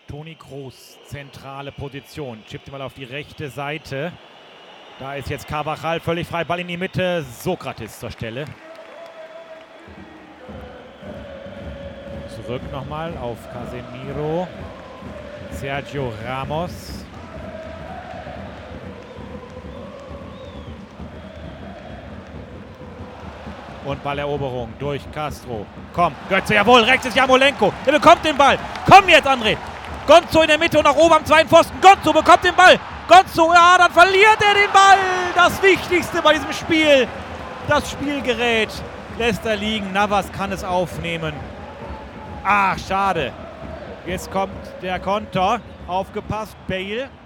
Toni Kroos, zentrale Position. Chippt ihn mal auf die rechte Seite. Da ist jetzt Carvajal völlig frei. Ball in die Mitte. Sokrates zur Stelle. Zurück nochmal auf Casemiro. Sergio Ramos. Und Balleroberung durch Castro. Komm, Götze, jawohl, rechts ist Jarmolenko. Der bekommt den Ball. Komm jetzt, André. Gonzo in der Mitte und nach oben am zweiten Pfosten. Gonzo bekommt den Ball. Gonzo, ja, dann verliert er den Ball. Das Wichtigste bei diesem Spiel. Das Spielgerät lässt er liegen. Navas kann es aufnehmen. Ach, schade. Jetzt kommt der Konter. Aufgepasst, Bale.